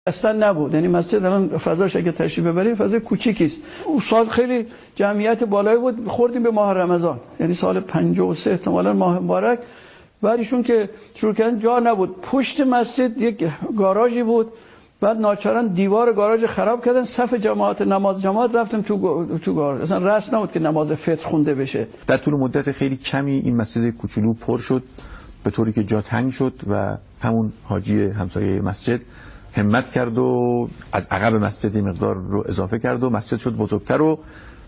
اصلا نبود. یعنی مسجد الان فضاش اگه تشریف ببرید فضای کوچیکی است. اون سال خیلی جمعیت بالایی بود، خوردیم به ماه رمضان، یعنی سال 53 احتمالاً ماه مبارک. بعد ایشون که شروع کردن جا نبود، پشت مسجد یک گاراژی بود، بعد ناچارن دیوار گاراژ خراب کردن، صف جماعت نماز جماعت رفتیم تو گاراژ. اصلا رسم نبود که نماز فطر خونده بشه. در طول مدت خیلی کمی این مسجد کوچولو پر شد به طوری که جا تنگ شد و همون حاجی همسایه مسجد همت کرد و از عقب مسجد مقدار رو اضافه کرد و مسجد شد بزرگتر و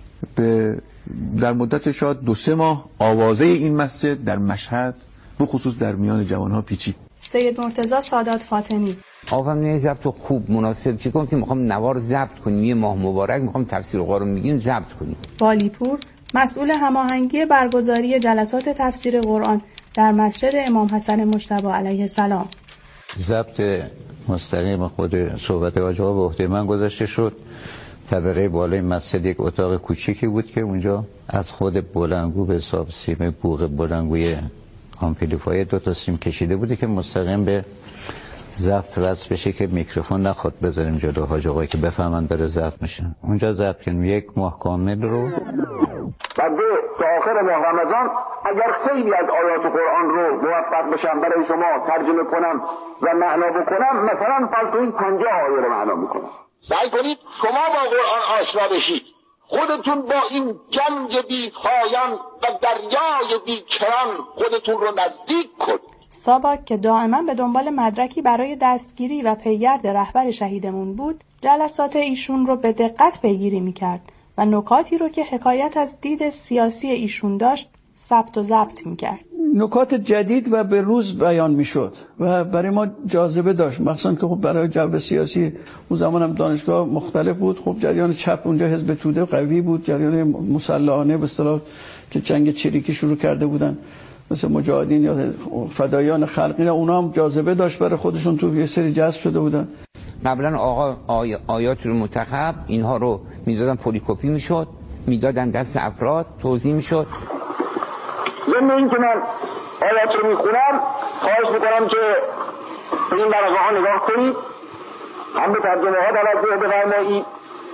در مدت شاید 2-3 ماه آوازه این مسجد در مشهد به خصوص در میان جوانها پیچید. سید مرتضی سادات فاطمی: آقا من ضبط خوب مناسب چی گفتیم، میخوام نوار ضبط کنیم، یه ماه مبارک میخوام تفسیر قرآن میگیم ضبط کنیم. والیپور مسئول هماهنگی برگزاری جلسات تفسیر قرآن در مسجد امام حسن مجتبی علیه السلام: ضبط مستقیم خود صحبت حاج آقا به عهده من گذاشته شد. طبقه بالای مسجد یک اتاق کوچیکی بود که اونجا از خود بلندگو به حساب سیم بوق بلندگوی آمپلیفایر 2 سیم کشیده بوده که مستقیم به ضبط وصل بشه که میکروفون نخواد بذاریم جلو حاج آقایی که بفهمن داره ضبط میشه. اونجا ضبط کنیم 1 ماه کامل رو. بعد تا آخر ماه رمضان اگر خیلی از آیات قرآن رو موفق بشم برای شما ترجمه کنم و معنا بکنم، مثلا فرض کنید 50 آیه رو معنا میکنم. سعی کنید شما با قرآن آشنا بشید، خودتون با این گنج بی پایان و دریای بی کران خودتون رو نزدیک کنید. سابق که دائما به دنبال مدرکی برای دستگیری و پیگرد رهبر شهیدمون بود، جلسات ایشون رو به دقت پیگیری میکرد و نکاتی رو که حکایت از دید سیاسی ایشون داشت ثبت و ضبط میکرد. نکات جدید و به روز بیان میشد و برای ما جاذبه داشت، مخصوصا که خب برای جو سیاسی اون زمان هم دانشگاه مختلف بود. خب جریان چپ اونجا حزب توده قوی بود، جریان مسلحانه به اصطلاح که جنگ چریکی شروع کرده بودن مثل مجاهدین یا فدایان خلقی، اونا هم جاذبه داشت برای خودشون، تو یه سری جذب شده بودن. قبلا آقا آیات رو منتخب اینها رو میدادن، پلیکوپی میشد، میدادن دست افراد، توضیح میشد. ضمن این که من آیات رو میخونم خواهش میکنم که به این ورقه ها نگاه کنید، هم به ترجمه ها توجه بفرمایید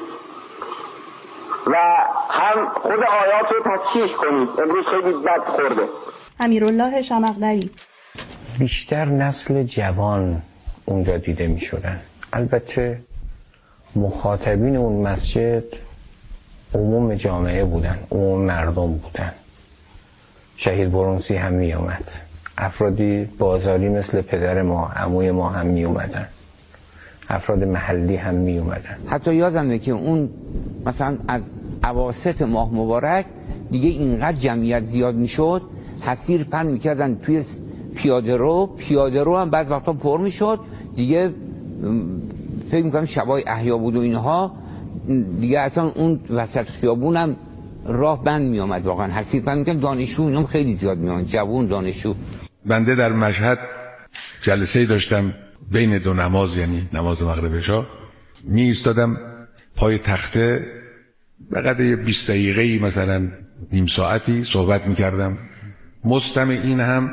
و هم خود آیات رو تصحیح کنید. امروز خیلی بد خورده. امیرالله شمقدری: بیشتر نسل جوان اونجا دیده می شدن. البته مخاطبین اون مسجد عموم جامعه بودن، عموم مردم بودن. شهید برونسی هم می اومد، افرادی بازاری مثل پدر ما، عموی ما هم می اومدن، افراد محلی هم می اومدن. حتی یادمه که اون مثلا از اواسط ماه مبارک دیگه اینقدر جمعیت زیاد می شد، حسیر پن می کردن توی پیاده رو هم بعض وقتا پر می شد دیگه. فکر میکنم شبای احیا بود و اینها دیگه، اصلا اون وسط خیابون هم راه بند می آمد، واقعا حسیر پن می کردن. دانشجو اینام خیلی زیاد می آمد، جوون دانشجو. بنده در مشهد جلسه داشتم بین 2 نماز، یعنی نماز مغرب عشا، می ایستادم پای تخته، فقط 20 دقیقه‌ای مثلا نیم ساعتی صحبت می کردم. مستمعین هم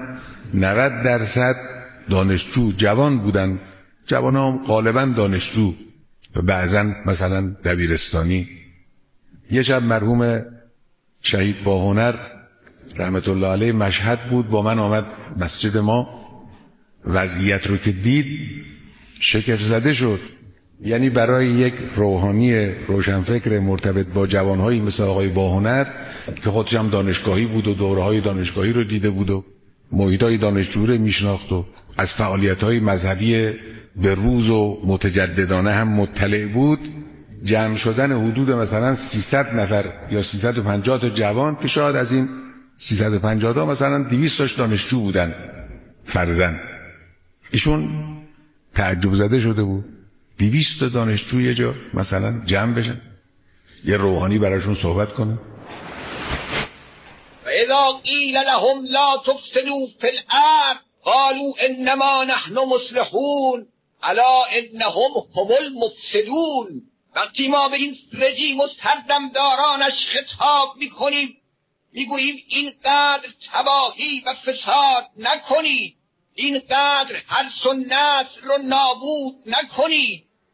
90% دانشجو جوان بودن، جوان هم غالبا دانشجو و بعضا مثلا دبیرستانی. یه شب مرحوم شهید باهنر رحمت الله علیه مشهد بود، با من آمد مسجد ما، وضعیت رو که دید شگفت زده شد. یعنی برای یک روحانی روشنفکر مرتبط با جوانهایی مثل آقای باهنر که خودش هم دانشگاهی بود و دوره‌های دانشگاهی رو دیده بود و محیط‌های دانشجویی رو میشناخت و از فعالیت‌های مذهبی به روز و متجددانه هم مطلع بود، جمع شدن حدود مثلا 300 نفر یا 350 تا جوان که شاید از این 350 تا مثلا 200 تاش دانشجو بودن فرضاً. ایشون تعجب زده شده بود 200 تا دانشجو یه جا مثلا جمع بشن، یه روحانی براشون صحبت کنه. و اذا قیل لهم لا تفسدوا فی الارض قالوا انما نحن مصلحون الا انهم هم المفسدون. وقتی ما به این رژیم و سردمدارانش خطاب میکنیم، میگوییم اینقدر تباهی و فساد نکنید، اینقدر حرث و نسل رو نابود نکنید،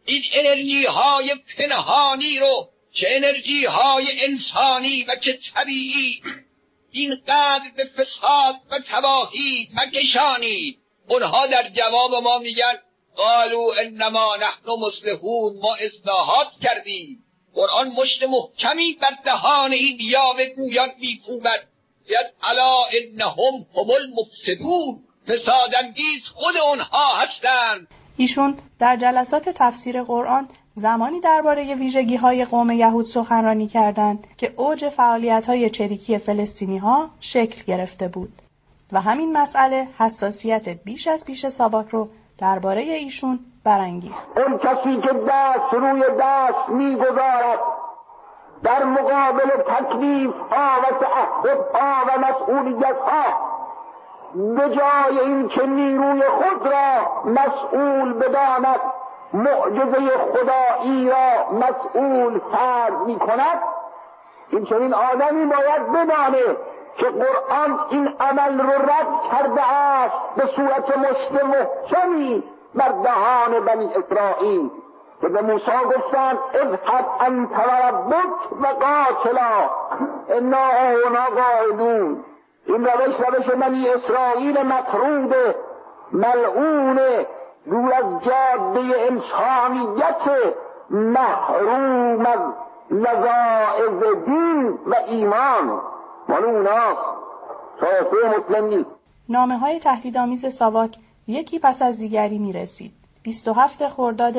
این انرژی های پنهانی رو، چه انرژی های انسانی و چه طبیعی، اینقدر به فساد و تباهی مکشانید. اونها در جواب ما میگن قالوا انما نحن مصلحون، ما اصلاحات کردیم. قرآن مشت محکمی بر دهان این یاوه گویان میکوبد، یاد الا انهم هم المفسدون، فسادانگیز خود اونها هستند. ایشون در جلسات تفسیر قرآن زمانی درباره ویژگی‌های قوم یهود سخنرانی کردند که اوج فعالیت‌های چریکی فلسطینی‌ها شکل گرفته بود و همین مسئله حساسیت بیش از پیش ساواک رو درباره ایشون برانگیخت. اون کسی که دست روی دست می‌گذارد در مقابل تکلیف‌ها و تعهدها و مسئولیت‌ها، به جای این که نیروی خود را مسئول بداند، معجزه خدایی را مسئول فرض می‌کند، این چنین آدمی باید بدانه که قرآن این عمل رو رد کرده است به صورت مشت محکمی بر دهان بنی اسرائیل که به موسی گفتند اذهب انت و ربک و قاتلا انا هاهنا قاعدون. این روش بنی اسرائیل مطرود، ملعون، دور از جاده انسانیت، محروم از لذائذ دین و ایمان، مال اوناست، شایسته مسلم نیست. نامه‌های تهدیدآمیز ساواک یکی پس از دیگری می‌رسید. 27 خرداد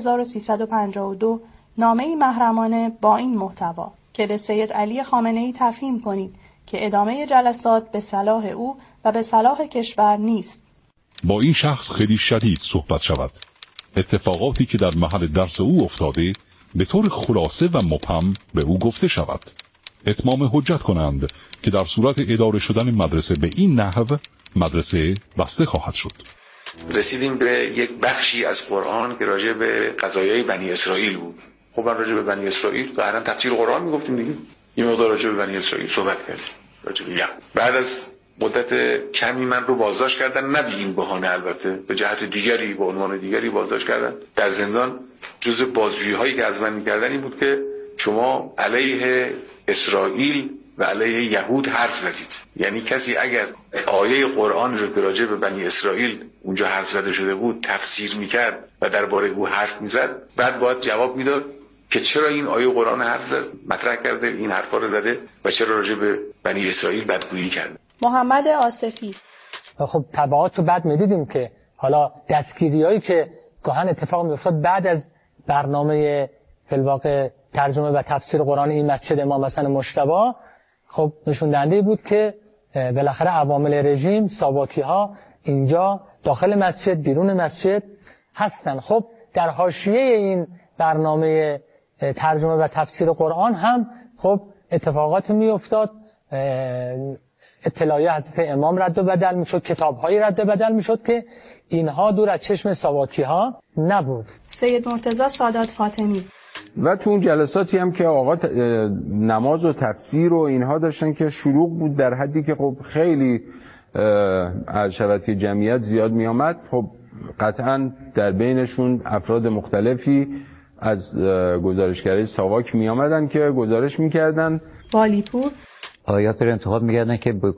1352 نامه‌ای محرمانه با این محتوا که به سید علی خامنه‌ای تفهیم کنید که ادامه جلسات به صلاح او و به صلاح کشور نیست. با این شخص خیلی شدید صحبت شود. اتفاقاتی که در محل درس او افتاده به طور خلاصه و مبهم به او گفته شود. اتمام حجت کنند که در صورت اداره شدن مدرسه به این نحو مدرسه بسته خواهد شد. رسیدیم به یک بخشی از قرآن که راجع به قضایای بنی اسرائیل بود. خب راجع به بنی اسرائیل ظاهرا تفسیر قرآن میگفتیم دیگه. یه مقدار راجع به بنی اسرائیل صحبت کردیم. راجع به یهود. بعد از مدت کمی من رو بازداشت کردن، نه به این بهانه، البته به جهت دیگری، به عنوان دیگری بازداشت کردن. در زندان جزء بازجویی هایی که از من می‌کردن این بود که شما علیه اسرائیل و علیه یهود حرف زدید. یعنی کسی اگر آیه قرآن رو که راجع به بنی اسرائیل اونجا حرف زده شده بود تفسیر میکرد و درباره او حرف میزد، بعد باید جواب میداد که چرا این آیه قرآن حرف زد، مطرح کرده، این حرفا رو زده و چرا راجع به بنی اسرائیل بدگویی کرده. محمد آصفی: خب تبعات رو بعد میدیدیم که حالا دستگیریایی که گاهن اتفاق میافتاد بعد از برنامه فی‌الواقع ترجمه و تفسیر قرآن این مسجد امام حسن مجتبی، خب نشون دهنده بود که بالاخره عوامل رژیم، ساواکی ها اینجا داخل مسجد، بیرون مسجد هستن. خب در حاشیه این برنامه ترجمه و تفسیر قرآن هم خب اتفاقات می افتاد، اطلاعیه حضرت امام رد و بدل می شد، کتاب‌هایی رد و بدل می شد که اینها دور از چشم ساواکی ها نبود. سید مرتضی سادات فاطمی: و تو اون جلساتی هم که آقا نماز و تفسیر و اینها داشتن که شلوغ بود در حدی که خب خیلی از شبکه جمعیت زیاد می آمد. خب قطعا در بینشون افراد مختلفی از گزارشگرای ساواک می آمدن که گزارش می کردن. والیپور: آیات رو انتخاب می کردن که به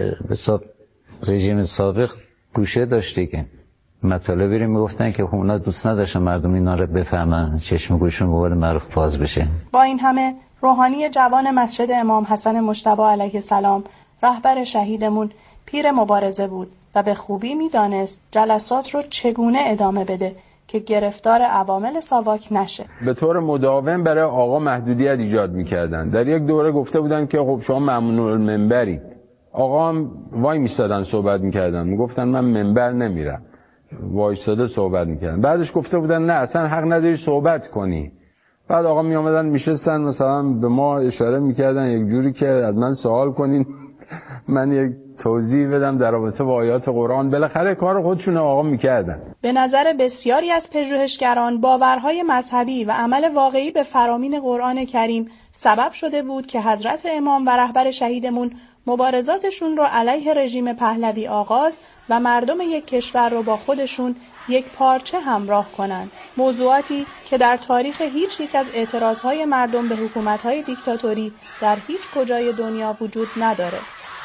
رژیم سابق گوشه داشته که مطالبی رو میگفتن که اونا دوست نداشتن مردم اینا رو بفهمن، چشم گوششون به قول معروف باز بشه. با این همه روحانی جوان مسجد امام حسن مجتبی علیه السلام، رهبر شهیدمون، پیر مبارزه بود و به خوبی میدانست جلسات رو چگونه ادامه بده که گرفتار عوامل ساواک نشه. به طور مداوم برای آقا محدودیت ایجاد میکردن. در یک دوره گفته بودن که خب شما ممنوع المنبری. آقا هم وای میستادن صحبت میکردن، میگفتن من منبر نمیرم، وایستاده صحبت میکردن. بعدش گفته بودن نه اصلا حق نداری صحبت کنی. بعد آقا میامدن میشستن مثلا به ما اشاره میکردن یک جوری که از من سوال کنین من یک توضیح بدم در رابطه با آیات قرآن. بالاخره کار خودشون آقا میکردن. به نظر بسیاری از پژوهشگران باورهای مذهبی و عمل واقعی به فرامین قرآن کریم سبب شده بود که حضرت امام و رهبر شهیدمون مبارزاتشون رو علیه رژیم پهلوی آغاز و مردم یک کشور رو با خودشون یک پارچه همراه کنند. موضوعاتی که در تاریخ هیچ یک از اعتراضهای مردم به حکومت‌های دیکتاتوری در هیچ کجای دنیا وجود نداره.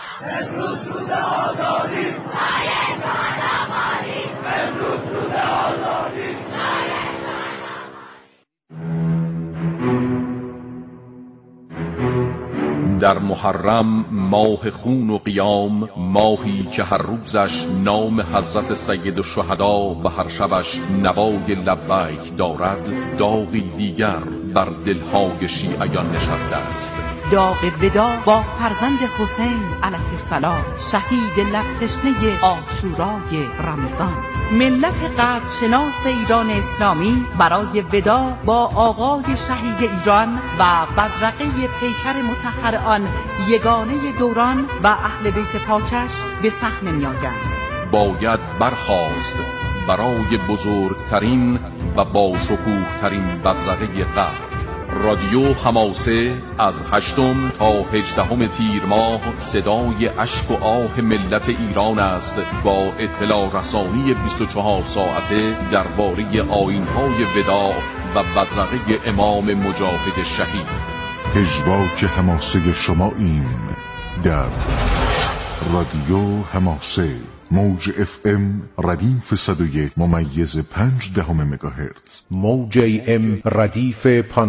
در محرم ماه خون و قیام، ماهی که هر روزش نام حضرت سید الشهدا و هر شبش نوای لبیک دارد، داغی دیگر بر دلهای شیعیان نشسته است. داغ ودا با فرزند حسین علیه السلام، شهید لب تشنه عاشورای رمضان. ملت قدرشناس ایران اسلامی برای ودا با آقای شهید ایران و بدرقه پیکر مطهر آن یگانه دوران و اهل بیت پاکش به صحنه می‌آیند. باید برخاست برای بزرگترین و با شکوه‌ترین بدرقه قرن. رادیو حماسه از 8 تا 18 تیر ماه صدای اشک و آه ملت ایران است، با اطلاع رسانی 24 ساعته درباره آیین‌های وداع و بدرقه امام مجاهد شهید. پژواک حماسه شماییم در رادیو حماسه، موج FM ردیف 101 ممیز 5 مگاهرتز، موج AM ردیف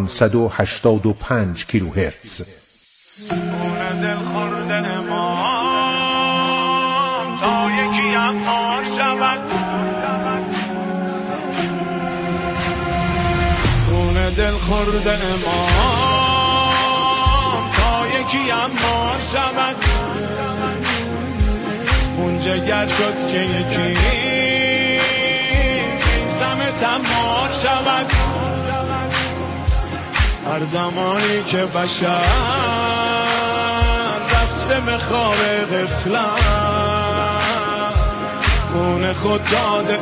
585 کیلوهرتز. اون دل خورده امام تا یکی امار شود، اون دل خورده امام تا یکی امار شود. اون جگر شد که یکی سمت امار شود. هر زمانی که بشر رفته به خواب غفلت، خون خود داده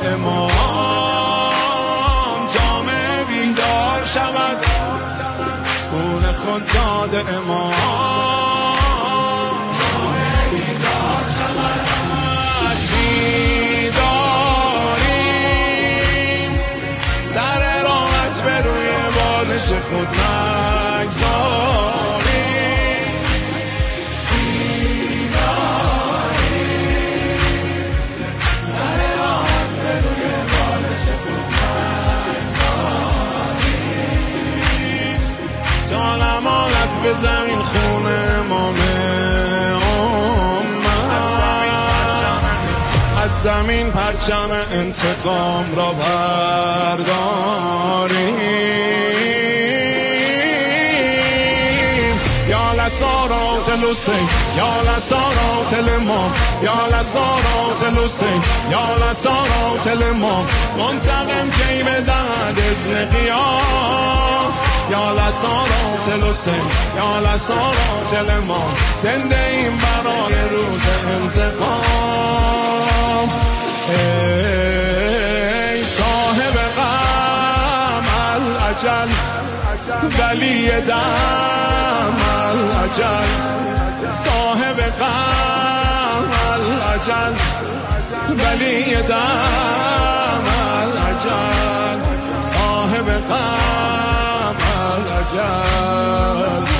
امام جامعه بیدار شود. خون خود داده امام جامعه بیدار شود. بیداریم سر راحت به روی بالش خود نگذاریم. بیداریم سر راحت به روی بالش خود نگذاریم. تا نماند به زمین خون امامه، از زمین پرچم انتقام را برداریم. یا لسارات الحسین، یا لسارات الامام، یا لسارات الحسین، یا لسارات الامام. منتقم کی بدهد اذن قیام. یا لسارات الحسین، یا لسارات الامام. زنده ایم برای روز انتقام. ای صاحب غم الاجل، ولی دم الاجل. صاحب غم الاجل، ولی دم الاجل. صاحب غم الاجل.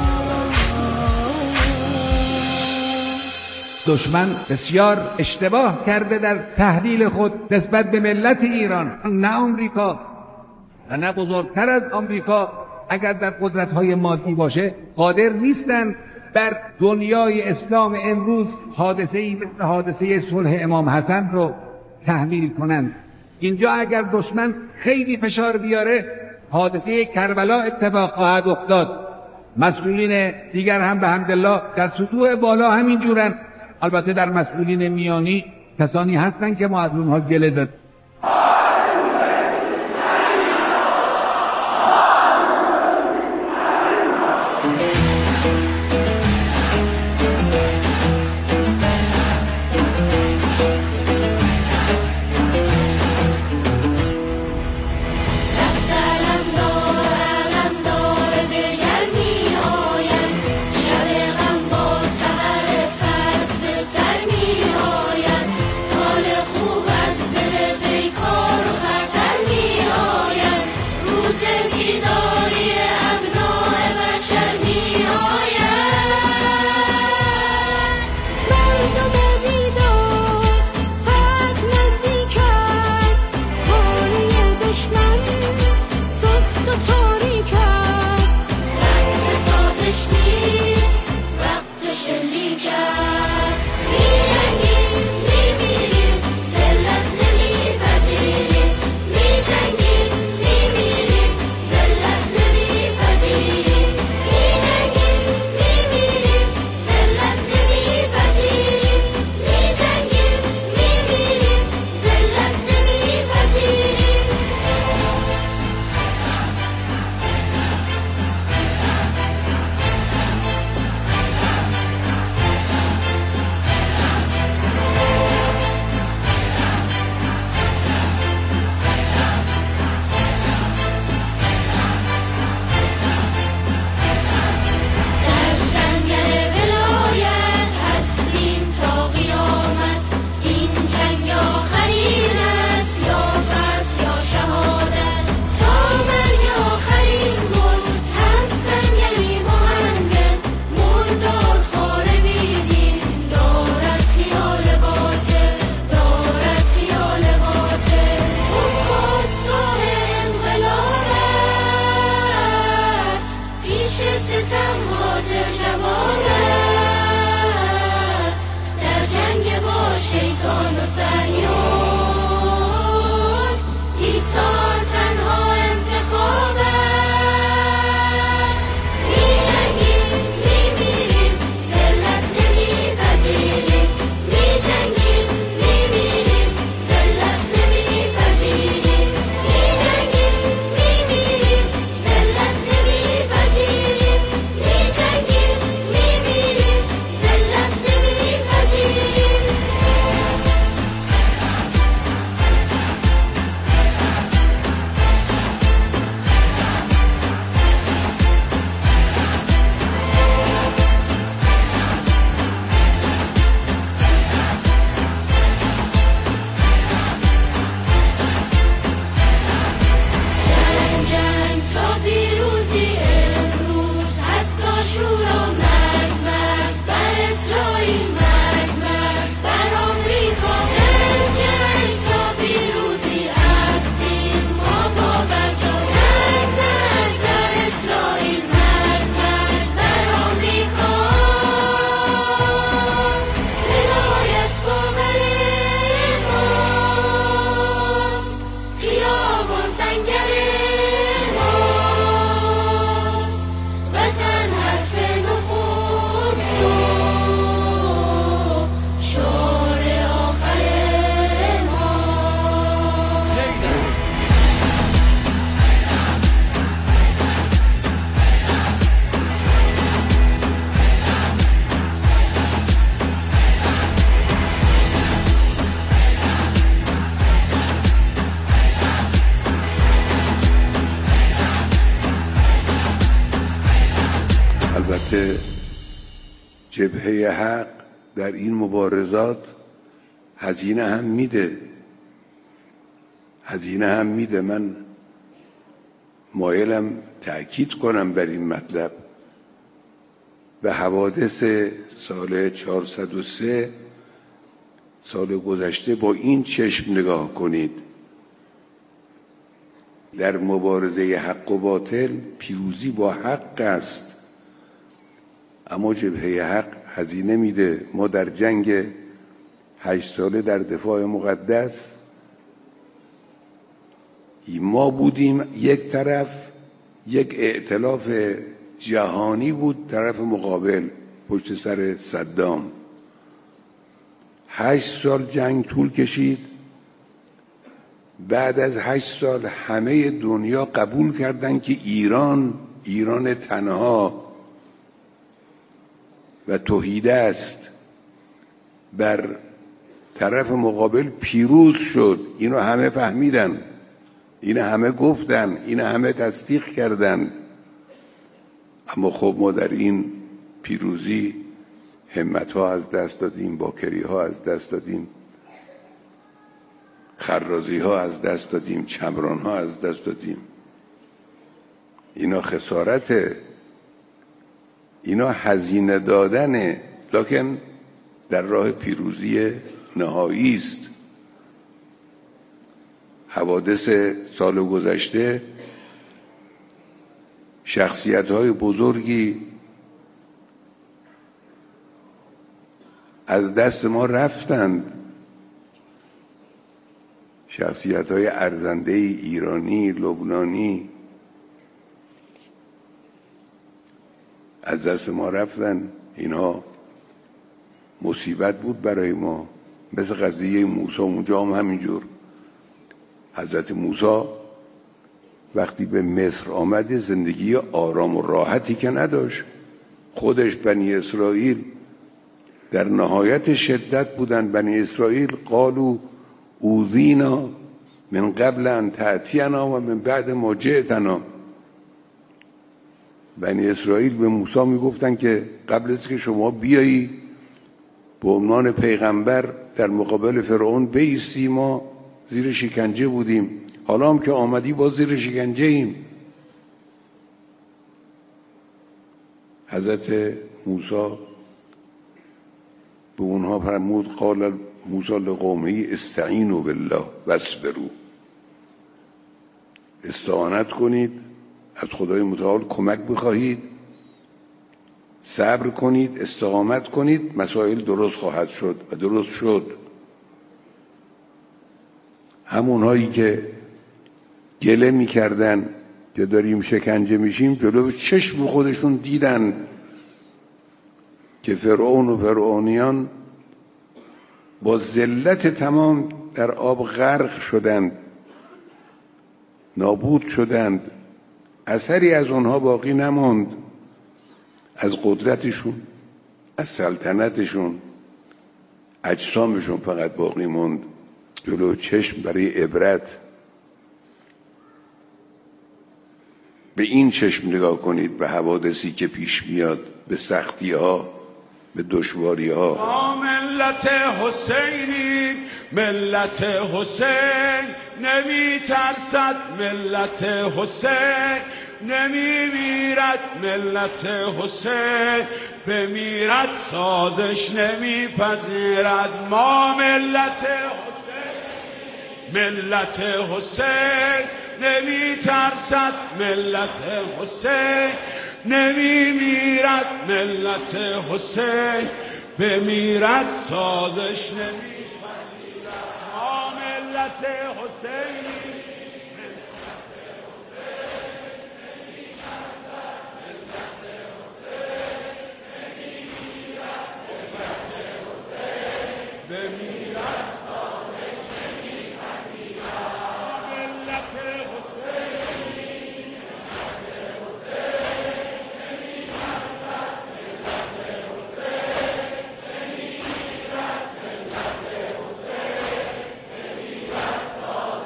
دشمن بسیار اشتباه کرده در تحلیل خود نسبت به ملت ایران. نه آمریکا و نه بزرگتر از آمریکا اگر در قدرت‌های مادی باشه قادر نیستند بر دنیای اسلام امروز حادثه‌ای مثل حادثه صلح امام حسن رو تحلیل کنند. اینجا اگر دشمن خیلی فشار بیاره حادثه کربلا اتفاق خواهد افتاد. مسئولین دیگر هم به حمدالله در سطوح بالا همین جورن. البته در مسئولین میانی کسانی هستن که ما از اونها گله داریم. خوب از دل پیکار البته جبهه حق در این مبارزات هزینه هم میده. من مایلم تأکید کنم بر این مطلب. به حوادث سال 403 سال گذشته با این چشم نگاه کنید. در مبارزه حق و باطل پیروزی با حق است، اما جبهه حق هزینه میده. ما در جنگ 8 ساله در دفاع مقدس ما بودیم، یک طرف یک ائتلاف جهانی بود، طرف مقابل پشت سر صدام. 8 سال جنگ طول کشید. بعد از 8 سال همه دنیا قبول کردند که ایران تنها و توحیده است، بر طرف مقابل پیروز شد. اینو همه فهمیدن، اینو همه گفتن، اینو همه تصدیق کردند. اما خب ما در این پیروزی همت‌ها از دست دادیم، باکری‌ها از دست دادیم، خرازی‌ها از دست دادیم، چمران‌ها از دست دادیم. اینا خسارته، اینا هزینه دادنه، لکن در راه پیروزی نهایی است. حوادث سال گذشته شخصیت‌های بزرگی از دست ما رفتند. شخصیت‌های ارزنده ایرانی، لبنانی از دست ما رفتن. اینها مصیبت بود برای ما، مثل قضیه موسی. اونجا هم همینجور. حضرت موسی وقتی به مصر آمد زندگی آرام و راحتی که نداشت. خودش بنی اسرائیل در نهایت شدت بودن. بنی اسرائیل قالوا اوذینا من قبل ان تأتینا و من بعد ما جئتنا. بنی اسرائیل به موسی میگفتن که قبل از که شما بیایی به عنوان پیغمبر در مقابل فرعون بایستی، ما زیر شکنجه بودیم، حالا هم که آمدی باز زیر شکنجه ایم. حضرت موسی به اونها فرمود قال موسی لقومه استعینوا بالله واصبروا. استعانت کنید، از خدای متعال کمک بخواهید، صبر کنید، استقامت کنید، مسائل درست خواهد شد و درست شد. همونهایی که گله میکردن که داریم شکنجه میشیم جلو چشم خودشون دیدن که فرعون و فرعونیان با ذلت تمام در آب غرق شدند، نابود شدند. اثری از اونها باقی نماند، از قدرتشون، از سلطنتشون. اجسامشون فقط باقی موند جلو چشم برای عبرت. به این چشم نگاه کنید به حوادثی که پیش میاد، به سختی ها، به دشواری ها. ملت حسینی، ملت حسین نمی ترسد، ملت حسین نمی میرد، ملت حسین بمیرد سازش نمی پذیرد. ما ملت حسین، ملت حسین نمی ترسد، ملت حسین نمی میرد، ملت حسین بمیرد سازش نمی پذیرد. ما ملت حسین،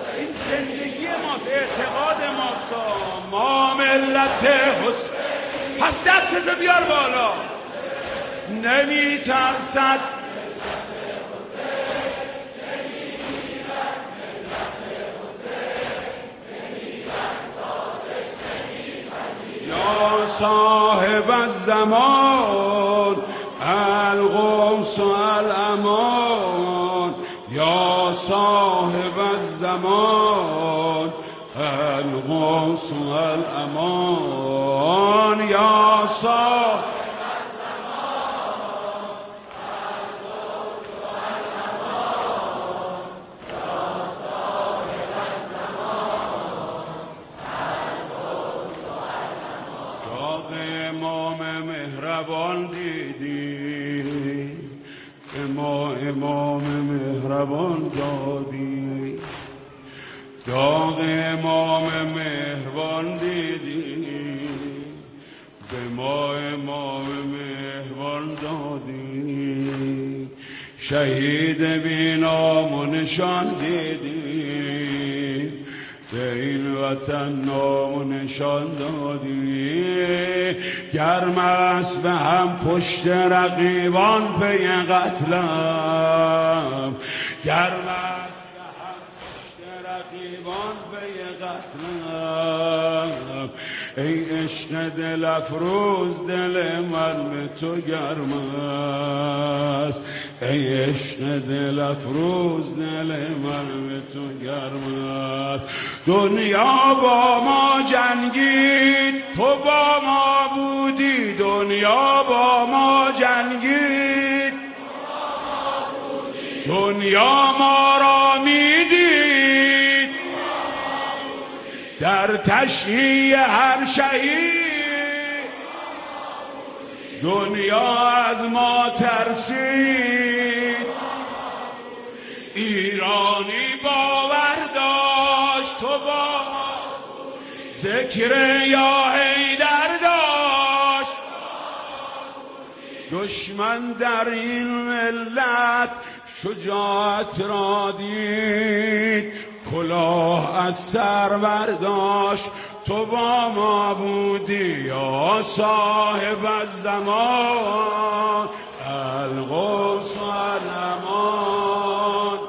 ملت حسین پس دستتو بیار بالا. نمی ترسد یا صاحب الزمان الغوث الامان، یا صاحب الزمان الغوث الامان، یا صاحب مهربان دیدی به ما امام مهربان دادی، داغ امام مهربان دیدی به ما امام مهربان دادی، شهید بی نام و نشان دیدی به این وطن نام و نشان دادی، گرم است به هم پشت رقیبان پی قتلم، گرم است به هم پشت رقیبان پی قتلم، ای عشق دل افروز دل من به تو گرم است، ای عشق دل افروز دل من به تو گرم است، دنیا با ما جنگید تو با ما بودی، دنیا با ما جنگید دنیا ما را میدید در تشییع هر شهید، دنیا از ما ترسید، ایرانی باور داشت تو با ما ذکر یا حیدر داشت، دشمن در این ملت شجاعت را دید، کلاه از سر برداشت، تو با ما بودی یا صاحب الزمان الغوث الامان،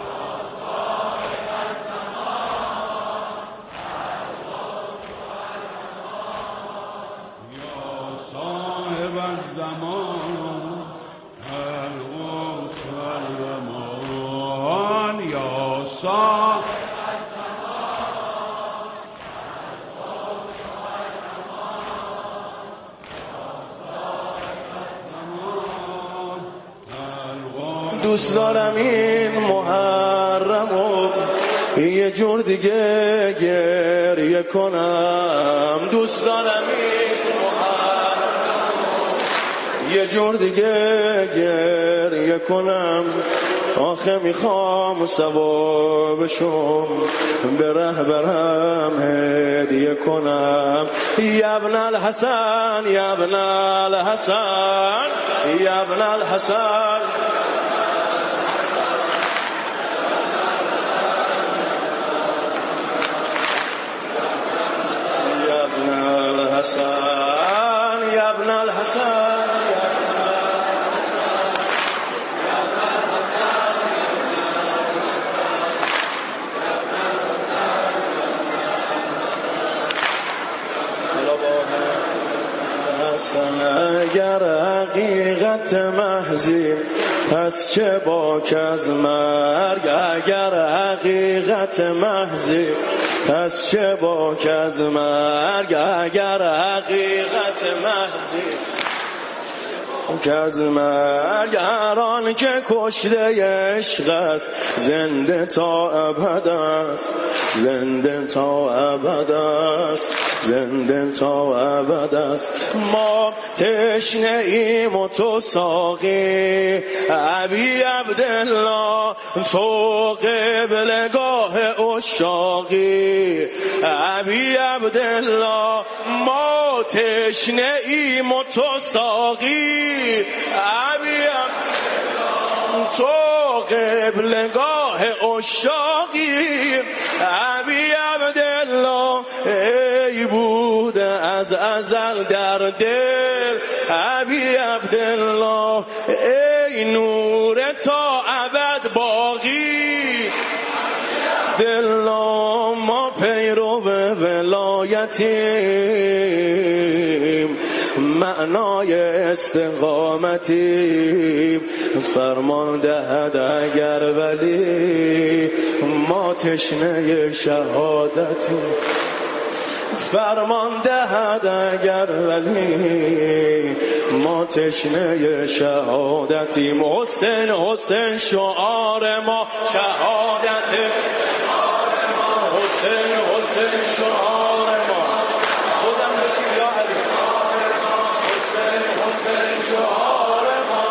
یا صاحب الزمان الغوث الامان، یا صاحب دوست دارم این محرمو یه جور دیگه گریه کنم، دوست دارم این محرمو یه جور دیگه گریه کنم، آخه میخوام ثوابشم به رهبرم هدیه کنم، یا ابن الحسن یا ابن الحسن یا ابن الحسن، يا ابن الحسن اگر حقیقت محضی پس چه باک از مرگ، اگر حقیقت محضی پس چه باک از مرگ، اگر حقیقت محضی که از مرگ، هر آن که کشته عشق است زنده تا ابد است، زنده تا ابد است، زنده تا ابد است، ما تشنه ایم و تو ساقی ابی عبدالله، تو قبلگاه عشاقی ابی عبدالله، ما تشنه ایم و تو ساقی ابی عبدالله، تو قبلگاه عشاقی ابی عبدالله، ای بود بوده از ازل در دل ابی عبدالله ای نور تا ابد باقی دلا ما پیرو ولایتیم معنای استقامتیم فرمان دهد اگر ولی ما تشنه شهادتیم فرمان دهد اگر ولی ما تشنه شهادتیم حسین حسین شعار ما شهادت حسین حسین شعار ما خودم بشید یا علی حسین حسین شعار ما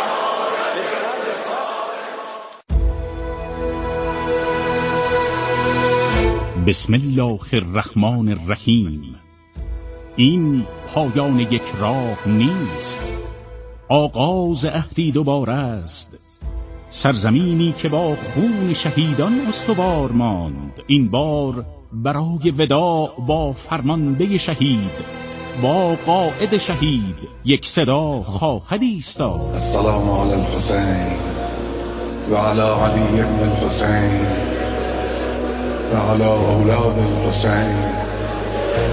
بسم الله الرحمن الرحیم. این پایان یک راه نیست، آغاز عهدی دوباره است. سرزمینی که با خون شهیدان استوار ماند، این بار برای وداع با فرمانده شهید، با قائد شهید یک صدا خواهد ایستاد. السلام علی الحسین و علی علی ابن الحسین و علی اولاد الحسین